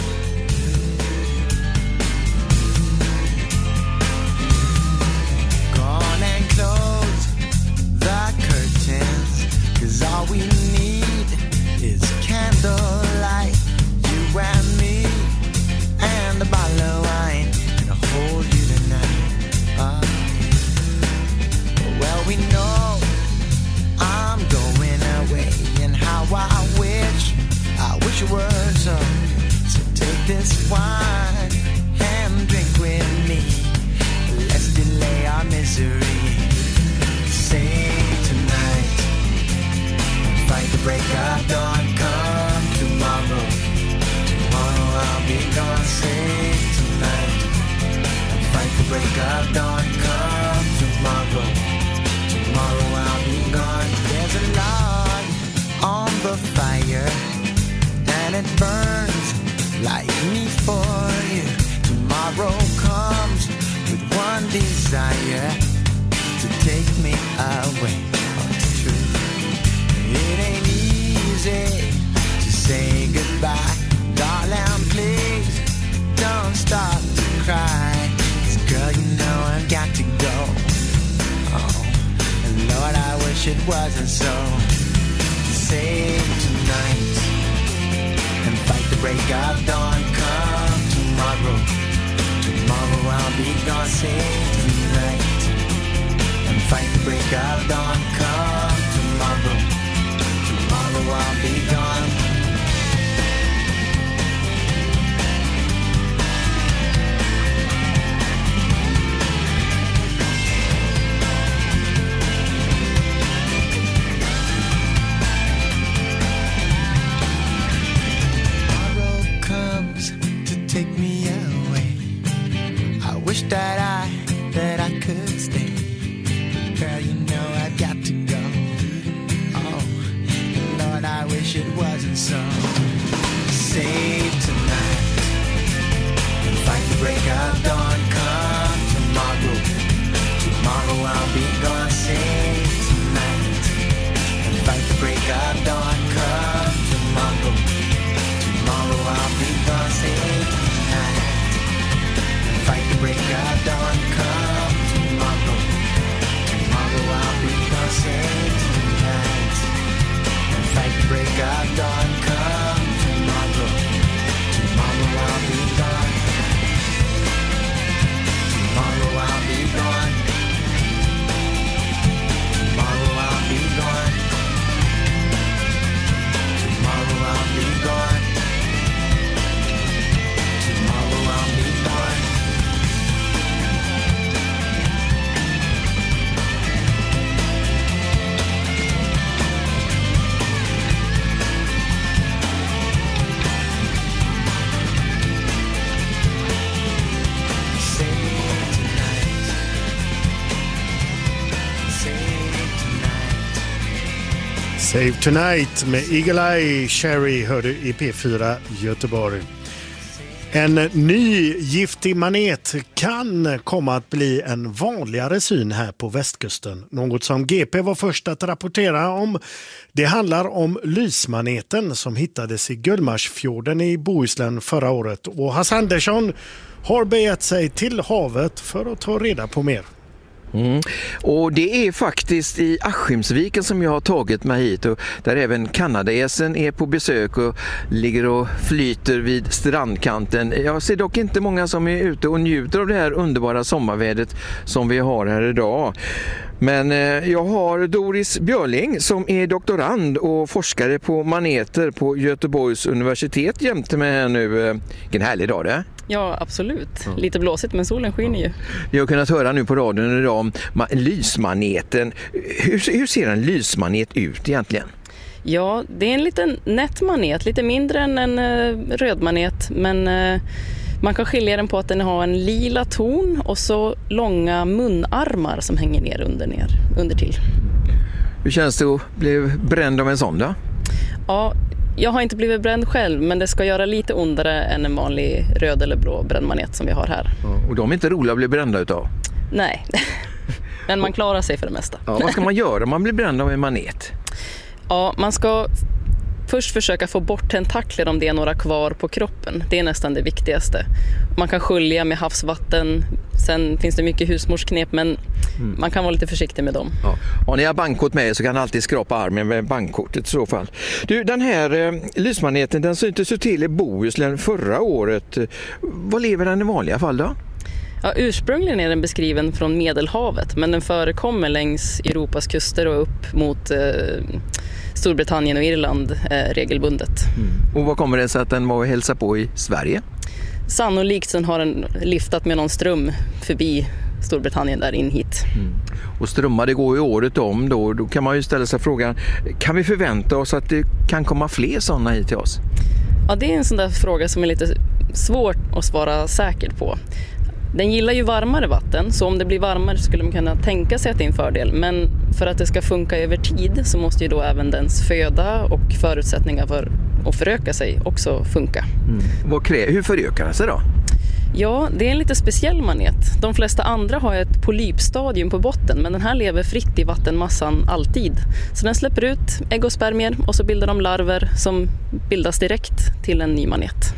Gone and close the curtains, 'cause all we need is candlelight. You and me and a bottle of wine, and I'll hold you tonight. Ah. Well, we know I'm going away, and how I wish, I wish it were so. So take this wine and drink with me. Let's delay our misery. Sing tonight, fight the break of dawn. Come tomorrow, tomorrow I'll be gone. Sing tonight, fight the break of dawn. Come tomorrow, tomorrow I'll be gone. There's a log on the fire, and it burns like me for you. Tomorrow comes with one desire, to take me away. Oh, it's true. It ain't easy to say goodbye. Darling, please don't stop to cry. 'Cause girl, you know I've got to go. Oh, and Lord, I wish it wasn't so. Save tonight and fight the break of dawn. Come tomorrow, tomorrow I'll be gone. Save tonight and fight the break of dawn. Come tomorrow, tomorrow I'll be gone. Tomorrow comes to take me away. I wish that I, that I could stay. Girl, you know I've got to go. Oh, Lord, I wish it wasn't so. Save tonight and fight the break of dawn. Come tomorrow, tomorrow I'll be gone. Save tonight and fight the break of dawn. Come tomorrow, tomorrow I'll be gone. Save tonight and fight the break of dawn. Come tomorrow, tomorrow I'll be gone. Save tonight and fight the break of dawn. Come tomorrow, tomorrow I'll be gone. Tomorrow I'll be gone. Tomorrow I'll be gone. Tomorrow I'll be gone. Tomorrow I'll be gone. Save Tonight med Eagle Eye Cherry hörde i P fyra Göteborg. En ny giftig manet kan komma att bli en vanligare syn här på västkusten. Något som G P var först att rapportera om. Det handlar om lysmaneten som hittades i Gullmarsfjorden i Bohuslän förra året. Och Hasse Andersson har begett sig till havet för att ta reda på mer. Mm. Och det är faktiskt i Askimsviken som jag har tagit mig hit, och där även kanadaesen är på besök och ligger och flyter vid strandkanten. Jag ser dock inte många som är ute och njuter av det här underbara sommarvädret som vi har här idag. Men eh, jag har Doris Björling som är doktorand och forskare på maneter på Göteborgs universitet jämte med här nu. Eh, en härlig dag det. Ja, absolut. Lite blåsigt, men solen skiner ju. Vi har kunnat höra nu på radion idag om ma- lysmaneten. Hur, hur ser en lysmanet ut egentligen? Ja, det är en liten nätt manet, lite mindre än en uh, röd manet, men uh, man kan skilja den på att den har en lila ton och så långa munarmar som hänger ner under, ner, under till. Hur känns det att bli bränd av en sån då? Ja, jag har inte blivit bränd själv, men det ska göra lite ondare än en vanlig röd eller blå brännmanet som vi har här. Ja, och de är inte roliga att bli brända utav? Nej, men man klarar sig för det mesta. Ja, vad ska man göra om man blir bränd av en manet? Ja, man ska först försöka få bort tentakler om det är några kvar på kroppen. Det är nästan det viktigaste. Man kan skölja med havsvatten. Sen finns det mycket husmorsknep, men mm. man kan vara lite försiktig med dem. Ja. Om ni har bankkort med så kan ni alltid skrapa armen med bankkortet i så fall. Du, den här eh, lysmaneten, den syntes ju till i Bohuslän förra året. Vad lever den i vanliga fall då? Ja, ursprungligen är den beskriven från Medelhavet, men den förekommer längs Europas kuster och upp mot eh, Storbritannien och Irland eh, regelbundet. Mm. Och vad kommer det sig att den var att hälsa på i Sverige? Sannolikt sen har den liftat med någon ström förbi Storbritannien där in hit. Mm. Och strömmar det går ju året om då, då kan man ju ställa sig frågan, kan vi förvänta oss att det kan komma fler sådana hit till oss? Ja, det är en sån där fråga som är lite svårt att svara säkert på. Den gillar ju varmare vatten, så om det blir varmare skulle man kunna tänka sig att det är en fördel. Men för att det ska funka över tid så måste ju då även dens föda och förutsättningar för att föröka sig också funka. Mm. Vad krä- Hur förökar den sig då? Ja, det är en lite speciell manet. De flesta andra har ett polypstadium på botten, men den här lever fritt i vattenmassan alltid. Så den släpper ut ägg och spermier och så bildar de larver som bildas direkt till en ny manet.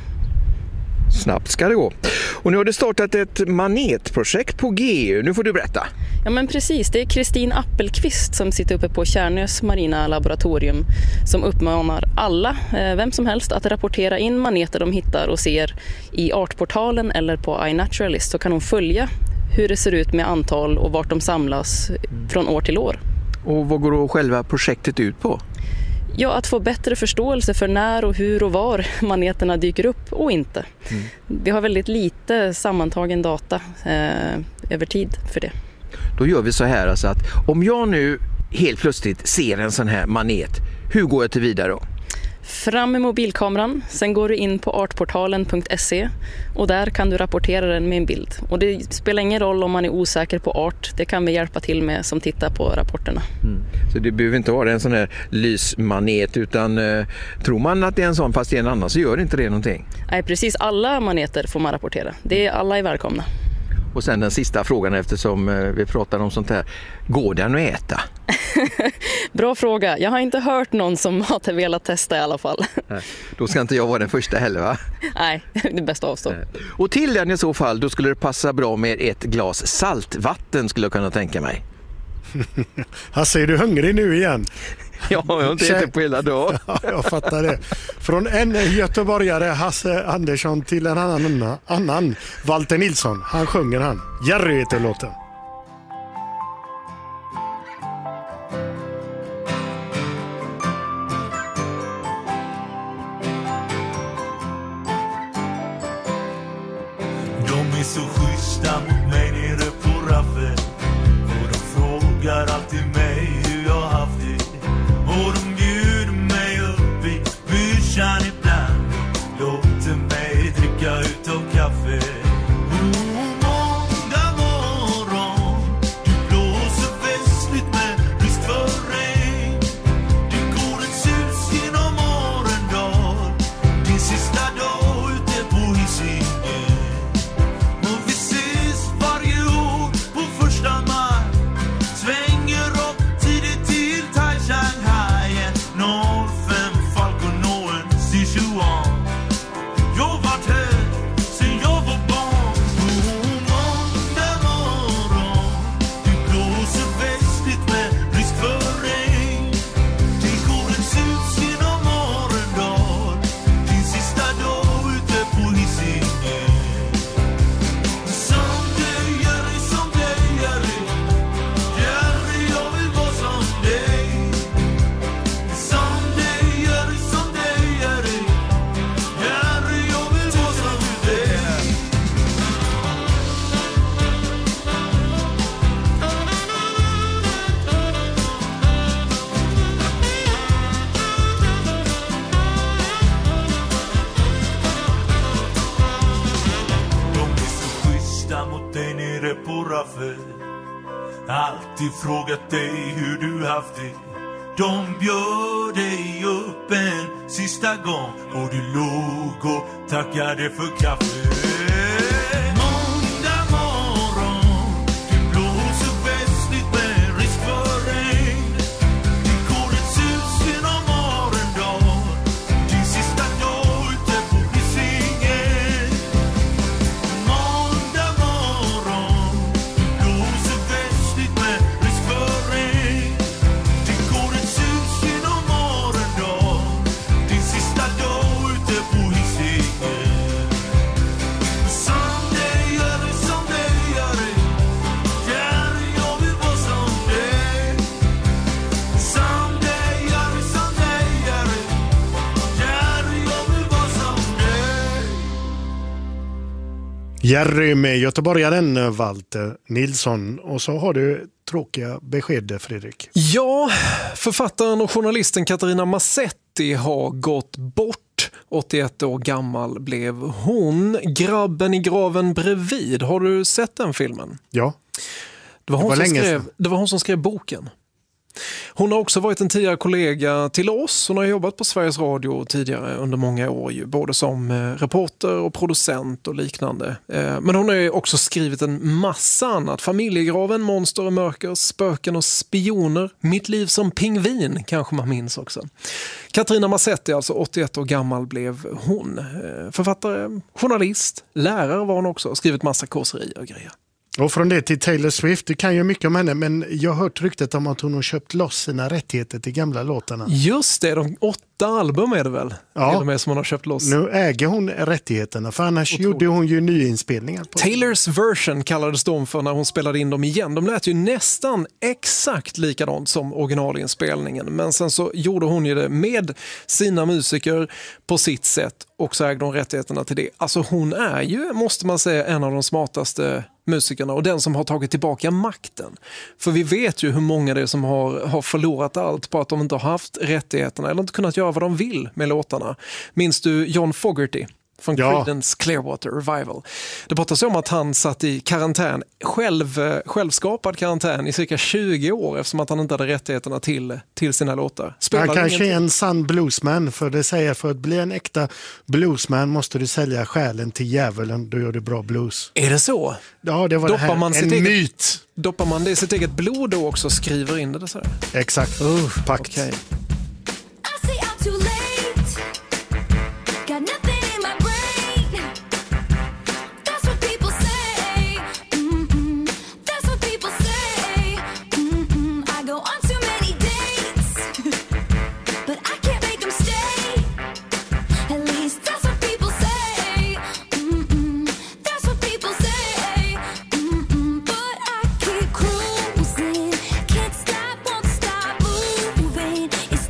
Snabbt ska det gå. Och nu har det startat ett manetprojekt på G U. Nu får du berätta. Ja, men precis. Det är Kristin Appelqvist som sitter uppe på Tjärnös marina laboratorium som uppmanar alla, vem som helst, att rapportera in maneter de hittar och ser i Artportalen eller på iNaturalist, så kan de följa hur det ser ut med antal och vart de samlas från år till år. Och vad går då själva projektet ut på? Ja, att få bättre förståelse för när och hur och var maneterna dyker upp och inte. Mm. Vi har väldigt lite sammantagen data eh, över tid för det. Då gör vi så här alltså att om jag nu helt plötsligt ser en sån här manet, hur går jag till vidare då? Fram med mobilkameran, sen går du in på artportalen punkt se och där kan du rapportera den med en bild. Och det spelar ingen roll om man är osäker på art, det kan vi hjälpa till med som tittar på rapporterna. Mm. Så det behöver inte vara en sån här lysmanet, utan eh, tror man att det är en sån fast det är en annan så gör inte det någonting? Nej, precis, alla maneter får man rapportera. Det är alla är välkomna. Och sen den sista frågan, eftersom vi pratar om sånt här. Går den att äta? Bra fråga. Jag har inte hört någon som har velat testa i alla fall. Nej, då ska inte jag vara den första heller, va? Nej, det är bäst avstå. Och till den i så fall, då skulle det passa bra med ett glas saltvatten, skulle jag kunna tänka mig. Hasse, är du hungrig nu igen? Ja, jag har inte ätit på hela dagen. Ja, jag fattar det. Från en göteborgare, Hasse Andersson, till en annan, annan Walter Nilsson. Han sjunger han. Jerry heter låten. De är så schyssta mot mig nere på Raffe. Och de frågar alltid mig hur jag haft det. Och de bjuder mig upp i byrsan ibland. Låter mig dricka utav kaffe. Och måndag morgon, du blåser västligt med risk för regn. Det går ett sus genom morgondag. Din sista dag ute på Hisingen. Och vi ses varje fotografer. Alltid frågat dig hur du haft det. De bjöd dig upp en sista gång och du låg och tackade för kaffe. Måndag morgon, det blåser västligt med risk för regn. Det går ett sus genom morgondag, din sista dag ute på Hisingen. Måndag morgon, det blåser västligt med risk för regn. Det går ett sus genom morgondag, din sista dag ute på Hisingen. Someday gör det, someday gör det. Yeah, jag vill vara som dig. Someday gör det, someday gör det. Yeah, jag vill vara som dig. Jerry med göteborgaren Walter Nilsson. Och så har du tråkiga besked, Fredrik. Ja, författaren och journalisten Katarina Massetti har gått bort. åttioett år gammal blev hon. Grabben i graven bredvid. Har du sett den filmen? Ja. Det var hon, Det var som, länge skrev, sedan. det var hon som skrev boken. Hon har också varit en tidigare kollega till oss. Hon har jobbat på Sveriges Radio tidigare under många år, ju, både som eh, reporter och producent och liknande. Eh, men hon har ju också skrivit en massa annat. Familjegraven, Monster och mörker, Spöken och spioner. Mitt liv som pingvin kanske man minns också. Katarina Massetti, alltså åttioett år gammal, blev hon. Eh, författare, journalist, lärare var hon också. Skrivit massa kåserier och grejer. Och från det till Taylor Swift, du kan ju mycket om henne, men jag har hört ryktet om att hon har köpt loss sina rättigheter till gamla låtarna. Just det, de åtta album är det väl? Ja. Till och med som hon har köpt loss. Nu äger hon rättigheterna, för annars Otroligt. gjorde hon ju nyinspelningar på. Taylors version kallades de för när hon spelade in dem igen. De lät ju nästan exakt likadant som originalinspelningen. Men sen så gjorde hon ju det med sina musiker på sitt sätt. Och så ägde hon rättigheterna till det. Alltså hon är ju, måste man säga, en av de smartaste musikerna. Och den som har tagit tillbaka makten. För vi vet ju hur många det är som har, har förlorat allt på att de inte har haft rättigheterna. Eller inte kunnat göra vad de vill med låtarna. Minns du John Fogerty? Från Ja. Creedence Clearwater Revival. Det pratas om att han satt i karantän, själv, självskapad karantän i cirka tjugo år eftersom att han inte hade rättigheterna till, till sina låtar. Spelade Han kanske är ingenting. en sann bluesman, för det säger för att bli en äkta bluesman måste du sälja själen till djävulen, då gör du bra blues. Är det så? Ja, det var Doppar det här. man sitt En eget, myt. Doppar man det i sitt eget blod då också och skriver in det så här? Exakt. Uh, Pakt. Okay. It's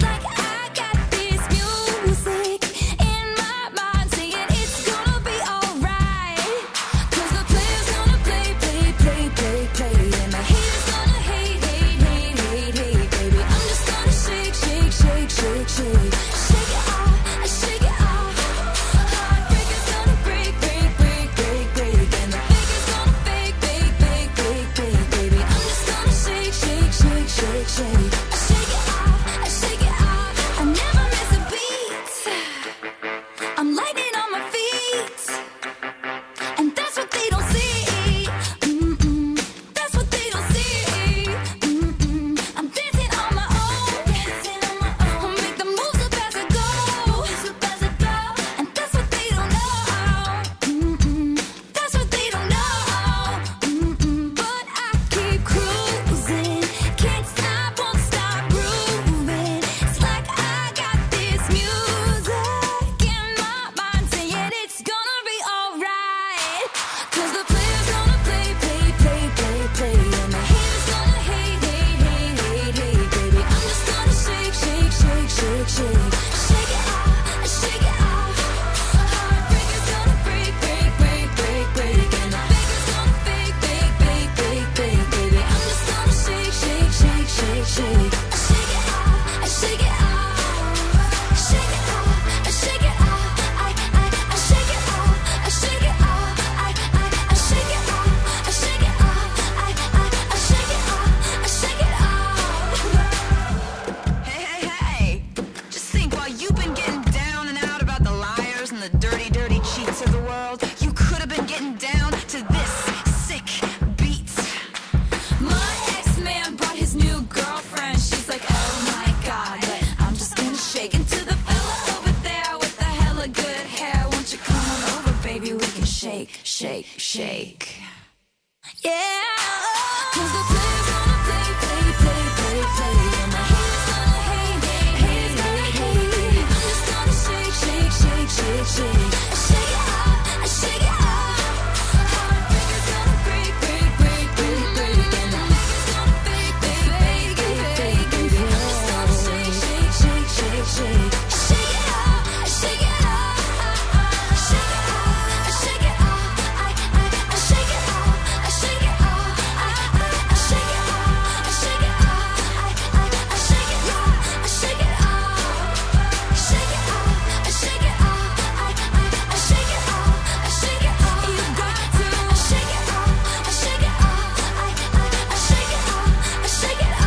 speaking to the fella over there with the hella good hair. Won't you come on over, baby? We can shake, shake, shake. Yeah, 'cause the players gonna play, play, play, play, play, and the haters gonna hate, haters gonna hate. I'm just gonna shake, shake, shake, shake, shake. I shake it out, I shake it out. Heartbreakers gonna break, break, break, break, break, and the haters gonna fake, fake, fake, fake, fake. I'm just gonna shake, shake, shake, shake, shake. I shake it out, I shake it out. I shake it out, I shake it out. I I I shake it out, I shake it out. I I I shake it out, I shake it out. I I I shake it out, I shake it out. Shake it out, I shake it out. I I I shake it out, I shake it out. You got to shake it out, I shake it out. I I I shake it out, I shake it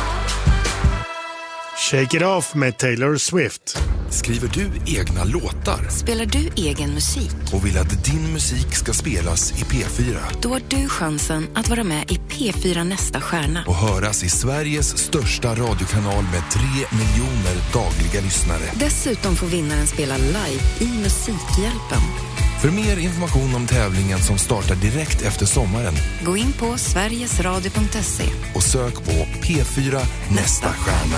out. Shake It Off med Taylor Swift. Skriver du egna låtar? Spelar du egen musik? Och vill att din musik ska spelas i P fyra? Då har du chansen att vara med i P fyra Nästa stjärna. Och höras i Sveriges största radiokanal med tre miljoner dagliga lyssnare. Dessutom får vinnaren spela live i Musikhjälpen. För mer information om tävlingen som startar direkt efter sommaren, gå in på sverigesradio punkt se och sök på P fyra Nästa stjärna.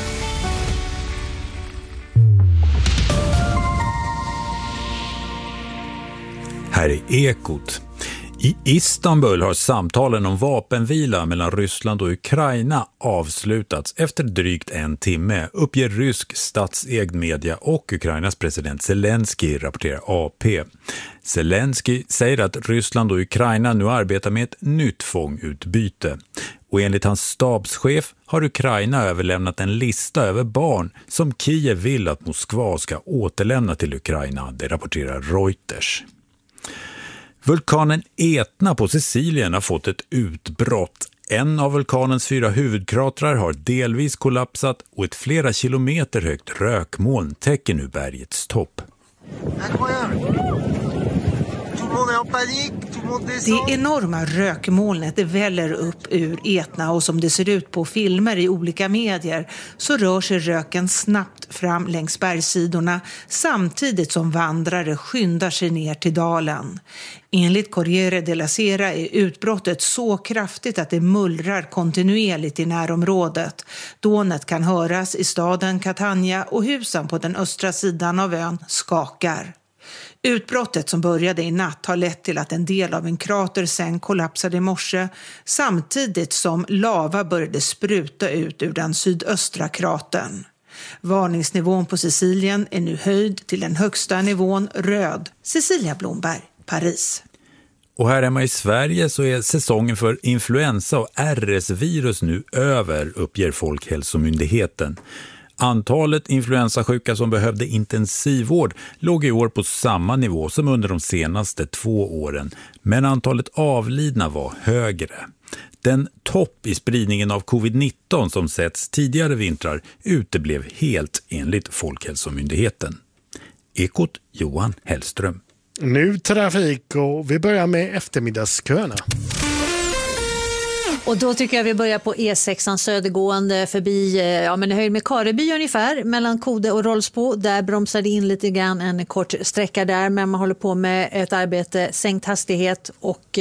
Här är Ekot. I Istanbul har samtalen om vapenvila mellan Ryssland och Ukraina avslutats efter drygt en timme, uppger rysk statsägd media och Ukrainas president Zelensky, rapporterar A P. Zelensky säger att Ryssland och Ukraina nu arbetar med ett nytt fångutbyte. Och enligt hans stabschef har Ukraina överlämnat en lista över barn som Kiev vill att Moskva ska återlämna till Ukraina, det rapporterar Reuters. Vulkanen Etna på Sicilien har fått ett utbrott. En av vulkanens fyra huvudkratrar har delvis kollapsat och ett flera kilometer högt rökmoln täcker nu bergets topp. Det enorma rökmolnet väller upp ur Etna och som det ser ut på filmer i olika medier så rör sig röken snabbt fram längs bergssidorna samtidigt som vandrare skyndar sig ner till dalen. Enligt Corriere della Sera är utbrottet så kraftigt att det mullrar kontinuerligt i närområdet. Dånet kan höras i staden Catania och husen på den östra sidan av ön skakar. Utbrottet som började i natt har lett till att en del av en krater sen kollapsade i morse samtidigt som lava började spruta ut ur den sydöstra kratern. Varningsnivån på Sicilien är nu höjd till den högsta nivån röd. Cecilia Blomberg, Paris. Och här hemma i Sverige så är säsongen för influensa och R S-virus nu över, uppger Folkhälsomyndigheten. Antalet influensasjuka som behövde intensivvård låg i år på samma nivå som under de senaste två åren, men antalet avlidna var högre. Den topp i spridningen av covid nitton som setts tidigare vintrar uteblev helt enligt Folkhälsomyndigheten. Ekot, Johan Hellström. Nu trafik och vi börjar med eftermiddagsköerna. Och då tycker jag vi börjar på E sexan södergående förbi, ja men höjd med Kareby ungefär, mellan Kode och Rollsbo. Där bromsar det in lite grann en kort sträcka där, men man håller på med ett arbete, sänkt hastighet och